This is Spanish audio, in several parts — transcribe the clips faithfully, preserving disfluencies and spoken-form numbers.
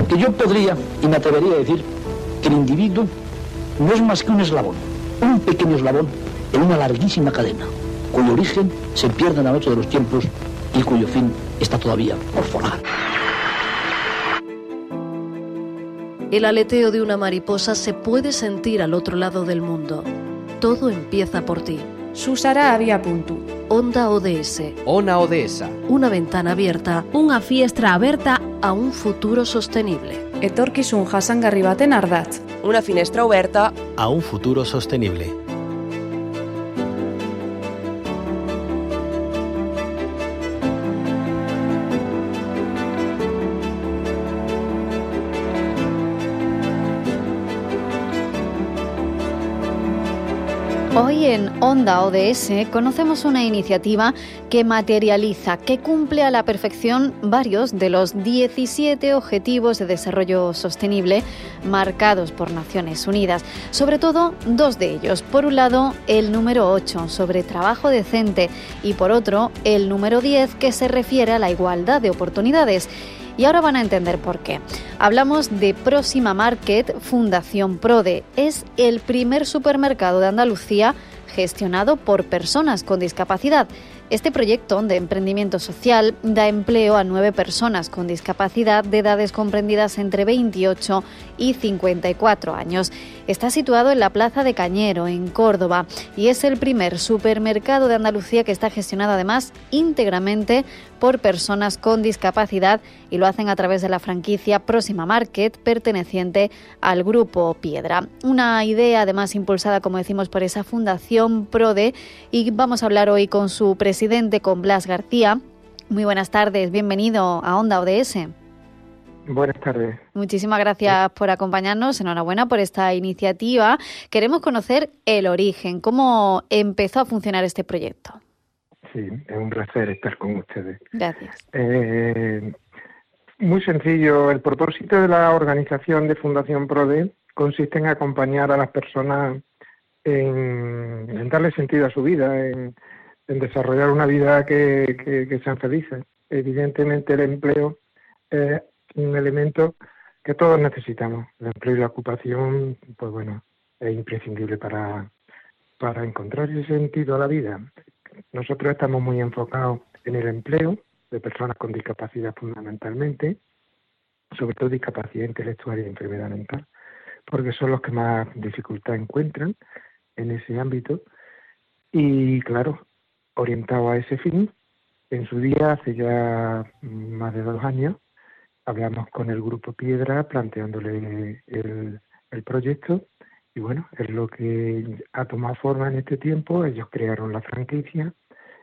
Porque yo podría, y me atrevería a decir, que el individuo no es más que un eslabón, un pequeño eslabón en una larguísima cadena, cuyo origen se pierde en la noche de los tiempos y cuyo fin está todavía por forjar. El aleteo de una mariposa se puede sentir al otro lado del mundo. Todo empieza por ti. Susara Abia.puntu. Onda O D S. Ona O D S. Una ventana abierta. Una fiestra aberta a un futuro sostenible. Etorkizun jasangarri baten ardatz. Una finestra oberta a un futuro sostenible. Hoy en Onda O D S conocemos una iniciativa que materializa, que cumple a la perfección varios de los diecisiete Objetivos de Desarrollo Sostenible marcados por Naciones Unidas. Sobre todo, dos de ellos. Por un lado, el número ocho, sobre trabajo decente, y por otro, el número diez, que se refiere a la igualdad de oportunidades. Y ahora van a entender por qué. Hablamos de Próxima Market Fundación Prode. Es el primer supermercado de Andalucía gestionado por personas con discapacidad. Este proyecto de emprendimiento social da empleo a nueve personas con discapacidad de edades comprendidas entre veintiocho y cincuenta y cuatro años. Está situado en la Plaza de Cañero, en Córdoba, y es el primer supermercado de Andalucía que está gestionado además íntegramente por personas con discapacidad, y lo hacen a través de la franquicia Próxima Market, perteneciente al Grupo Piedra. Una idea además impulsada, como decimos, por esa Fundación Prode, y vamos a hablar hoy con su presidente, con Blas García. Muy buenas tardes, bienvenido a Onda O D S. Buenas tardes. Muchísimas gracias por acompañarnos, enhorabuena por esta iniciativa. Queremos conocer el origen, cómo empezó a funcionar este proyecto. Sí, es un placer estar con ustedes. Gracias. Eh, muy sencillo, el propósito de la organización de Fundación Prode consiste en acompañar a las personas en, en darle sentido a su vida, en, en desarrollar una vida que, que, que sean felices. Evidentemente el empleo es un elemento que todos necesitamos. El empleo y la ocupación, pues bueno, es imprescindible para, para encontrar ese sentido a la vida. Nosotros estamos muy enfocados en el empleo de personas con discapacidad fundamentalmente, sobre todo discapacidad intelectual y enfermedad mental, porque son los que más dificultad encuentran en ese ámbito. Y claro, orientado a ese fin, en su día, hace ya más de dos años, hablamos con el Grupo Piedra planteándole el, el proyecto, y bueno, es lo que ha tomado forma en este tiempo. Ellos crearon la franquicia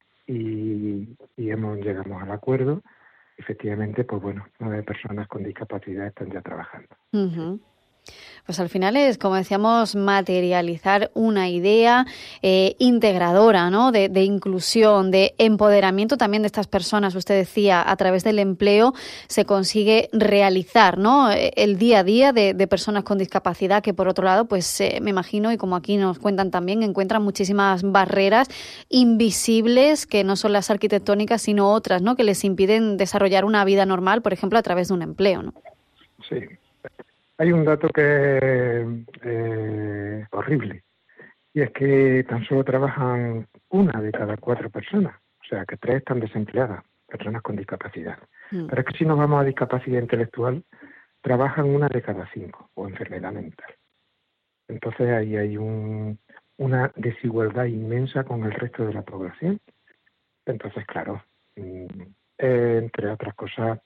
y, y hemos llegamos al acuerdo. Efectivamente, pues bueno, nueve personas con discapacidad están ya trabajando. Uh-huh. Pues al final es, como decíamos, materializar una idea eh, integradora, ¿no? De, de inclusión, de empoderamiento también de estas personas. Usted decía, a través del empleo se consigue realizar, ¿no?, el día a día de, de personas con discapacidad, que por otro lado, pues eh, me imagino, y como aquí nos cuentan también, encuentran muchísimas barreras invisibles que no son las arquitectónicas, sino otras, ¿no?, que les impiden desarrollar una vida normal, por ejemplo, a través de un empleo, ¿no? Sí. Hay un dato que es eh, horrible, y es que tan solo trabajan una de cada cuatro personas, o sea que tres están desempleadas, personas con discapacidad. Mm. Pero es que si nos vamos a discapacidad intelectual, trabajan una de cada cinco, o enfermedad mental. Entonces ahí hay un, una desigualdad inmensa con el resto de la población. Entonces, claro, eh, entre otras cosas,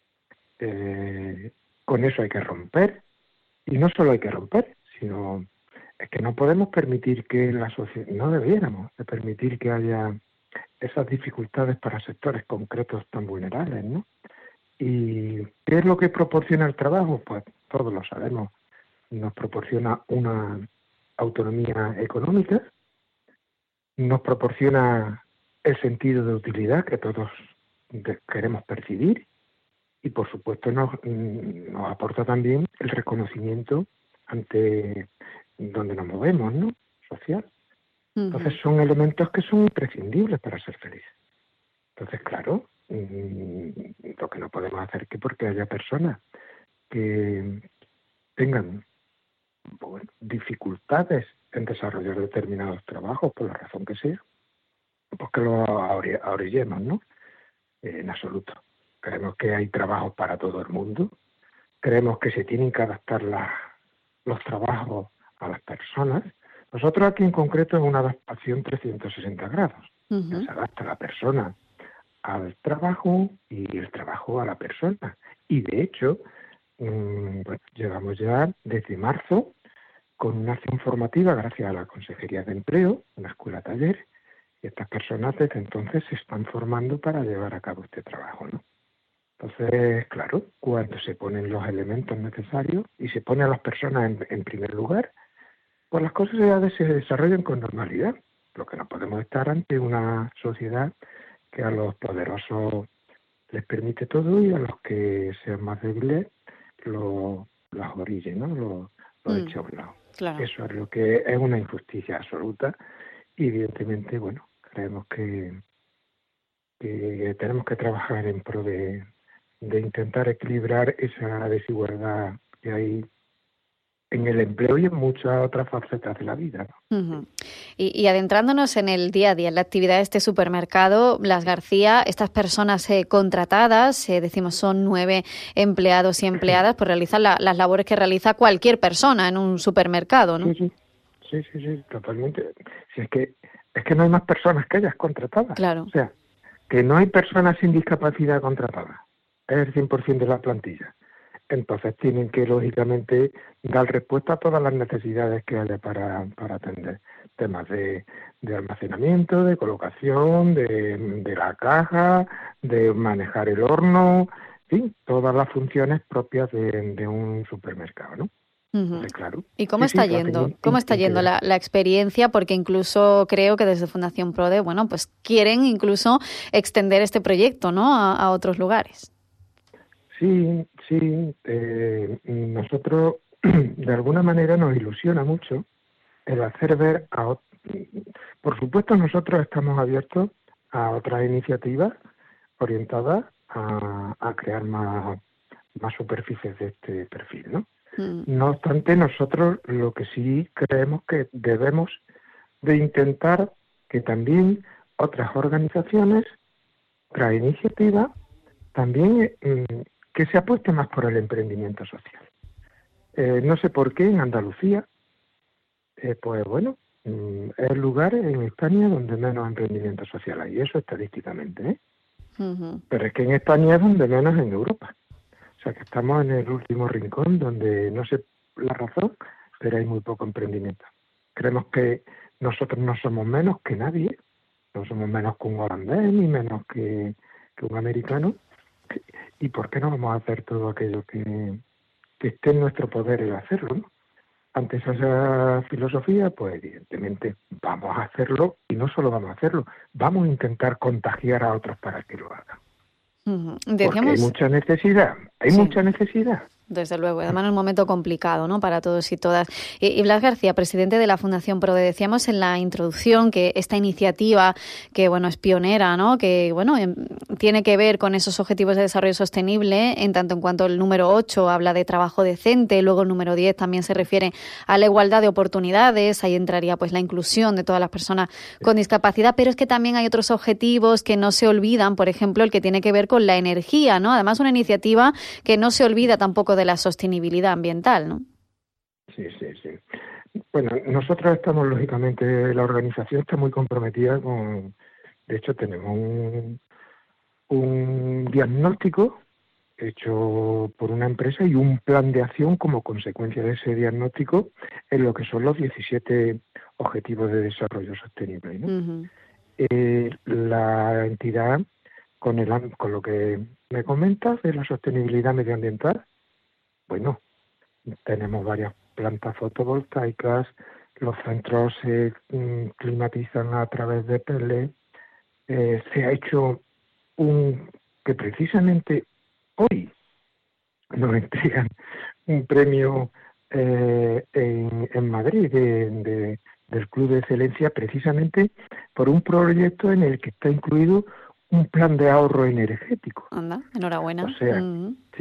eh, con eso hay que romper. Y no solo hay que romper, sino es que no podemos permitir que la sociedad, no debiéramos de permitir que haya esas dificultades para sectores concretos tan vulnerables, ¿no? ¿Y qué es lo que proporciona el trabajo? Pues todos lo sabemos. Nos proporciona una autonomía económica, nos proporciona el sentido de utilidad que todos queremos percibir, y por supuesto nos, nos aporta también el reconocimiento ante donde nos movemos, ¿no?, social. Uh-huh. Entonces son elementos que son imprescindibles para ser felices. Entonces, claro, lo que no podemos hacer es que porque haya personas que tengan bueno, dificultades en desarrollar determinados trabajos, por la razón que sea, pues que lo ahorillemos, ¿no? Eh, en absoluto. Creemos que hay trabajos para todo el mundo, creemos que se tienen que adaptar las, los trabajos a las personas. Nosotros aquí en concreto es una adaptación trescientos sesenta grados. Uh-huh. Se adapta la persona al trabajo y el trabajo a la persona. Y de hecho, mmm, bueno, llevamos ya desde marzo con una acción formativa gracias a la Consejería de Empleo, una escuela taller, y estas personas desde entonces se están formando para llevar a cabo este trabajo, ¿no? Entonces, claro, cuando se ponen los elementos necesarios y se pone a las personas en, en primer lugar, pues las cosas ya se desarrollan con normalidad. Lo que no podemos estar ante una sociedad que a los poderosos les permite todo y a los que sean más débiles lo, los orille, ¿no? Lo, lo mm, eche a un lado. Claro. Eso es lo que es una injusticia absoluta y evidentemente, bueno, creemos que, que tenemos que trabajar en pro de, de intentar equilibrar esa desigualdad que hay en el empleo y en muchas otras facetas de la vida, ¿no? Uh-huh. Y, y adentrándonos en el día a día, en la actividad de este supermercado, Blas García, estas personas eh, contratadas, eh, decimos son nueve empleados y empleadas, pues realizan la, las labores que realiza cualquier persona en un supermercado, ¿no? Sí, sí, sí, sí, sí, totalmente. Si es que es que no hay más personas que ellas contratadas. Claro. O sea, que no hay personas sin discapacidad contratadas. Es el cien por ciento de la plantilla. Entonces tienen que, lógicamente, dar respuesta a todas las necesidades que haya para, para atender. Temas de, de almacenamiento, de colocación, de, de la caja, de manejar el horno, en fin, todas las funciones propias de, de un supermercado, ¿no? Uh-huh. Sí, claro. ¿Y cómo sí, está sí, yendo? ¿Cómo está yendo la, la experiencia? Porque incluso creo que desde Fundación PRODE, bueno, pues quieren incluso extender este proyecto, ¿no? A, a otros lugares. Sí, sí. Eh, nosotros, de alguna manera, nos ilusiona mucho el hacer ver a otros. Por supuesto, nosotros estamos abiertos a otras iniciativas orientadas a, a crear más, más superficies de este perfil, ¿no? Mm. No obstante, nosotros lo que sí creemos que debemos de intentar que también otras organizaciones, otras iniciativas, también mm, que se apueste más por el emprendimiento social. Eh, no sé por qué en Andalucía, eh, pues bueno, mm, es el lugar en España donde menos emprendimiento social hay, eso estadísticamente, ¿eh? Uh-huh. Pero es que en España es donde menos en Europa. O sea que estamos en el último rincón donde no sé la razón, pero hay muy poco emprendimiento. Creemos que nosotros no somos menos que nadie, no somos menos que un holandés ni menos que, que un americano. ¿Y por qué no vamos a hacer todo aquello que, que esté en nuestro poder el hacerlo, ¿no? Ante esa filosofía, pues evidentemente vamos a hacerlo y no solo vamos a hacerlo, vamos a intentar contagiar a otros para que lo hagan. Uh-huh. Decíamos... Porque hay mucha necesidad, hay sí. mucha necesidad. Desde luego, además en un momento complicado, ¿no?, para todos y todas. Y, y Blas García, presidente de la Fundación PRODE, decíamos en la introducción que esta iniciativa, que bueno, es pionera, ¿no?, que bueno, tiene que ver con esos objetivos de desarrollo sostenible, en tanto en cuanto el número ocho habla de trabajo decente, luego el número diez también se refiere a la igualdad de oportunidades, ahí entraría pues la inclusión de todas las personas con discapacidad, pero es que también hay otros objetivos que no se olvidan, por ejemplo, el que tiene que ver con la energía, ¿no? Además, una iniciativa que no se olvida tampoco de la sostenibilidad ambiental, ¿no? Sí, sí, sí. Bueno, nosotros estamos, lógicamente, la organización está muy comprometida con... De hecho, tenemos un, un diagnóstico hecho por una empresa y un plan de acción como consecuencia de ese diagnóstico en lo que son los diecisiete Objetivos de Desarrollo Sostenible, ¿no? Uh-huh. Eh, la entidad, con, el, con lo que me comentas de la sostenibilidad medioambiental, bueno, tenemos varias plantas fotovoltaicas, los centros se mm, climatizan a través de P L, eh, se ha hecho un, que precisamente hoy nos entregan un premio eh, en, en Madrid de, de, del Club de Excelencia precisamente por un proyecto en el que está incluido un plan de ahorro energético. Anda, enhorabuena. O sea, uh-huh. sí.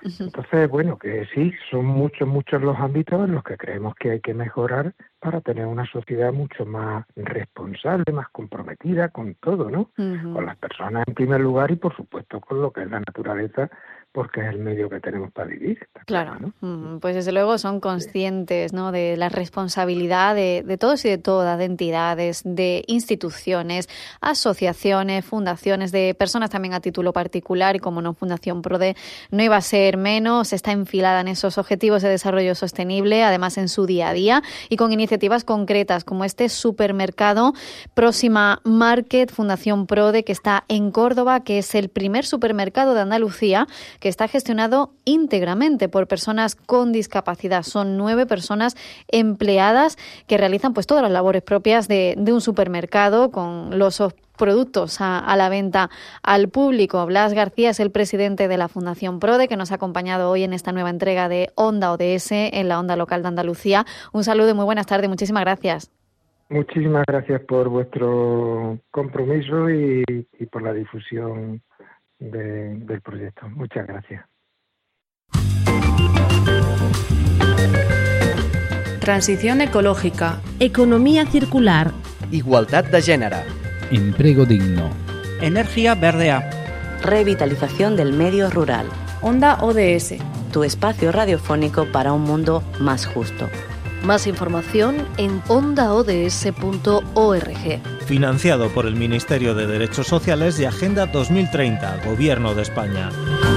Entonces, bueno, que sí, son muchos, muchos los ámbitos en los que creemos que hay que mejorar para tener una sociedad mucho más responsable, más comprometida con todo, ¿no? Uh-huh. Con las personas en primer lugar y, por supuesto, con lo que es la naturaleza, porque es el medio que tenemos para vivir. Claro, claro, ¿no? Pues desde luego son conscientes, ¿no?, de la responsabilidad de, de todos y de todas, de entidades, de instituciones, asociaciones, fundaciones, de personas también a título particular, y como no, Fundación PRODE no iba a ser menos, está enfilada en esos objetivos de desarrollo sostenible, además en su día a día, y con iniciativas concretas como este supermercado Próxima Market, Fundación PRODE, que está en Córdoba, que es el primer supermercado de Andalucía que está gestionado íntegramente por personas con discapacidad. Son nueve personas empleadas que realizan pues todas las labores propias de, de un supermercado, con los productos a, a la venta al público. Blas García es el presidente de la Fundación PRODE, que nos ha acompañado hoy en esta nueva entrega de Onda O D S en la Onda Local de Andalucía. Un saludo y muy buenas tardes. Muchísimas gracias. Muchísimas gracias por vuestro compromiso y, y por la difusión De, del proyecto. Muchas gracias. Transición ecológica, economía circular, igualdad de género, empleo digno, energía verdea, revitalización del medio rural. Onda O D S, tu espacio radiofónico para un mundo más justo. Más información en onda o d s punto org. Financiado por el Ministerio de Derechos Sociales y Agenda dos mil treinta, Gobierno de España.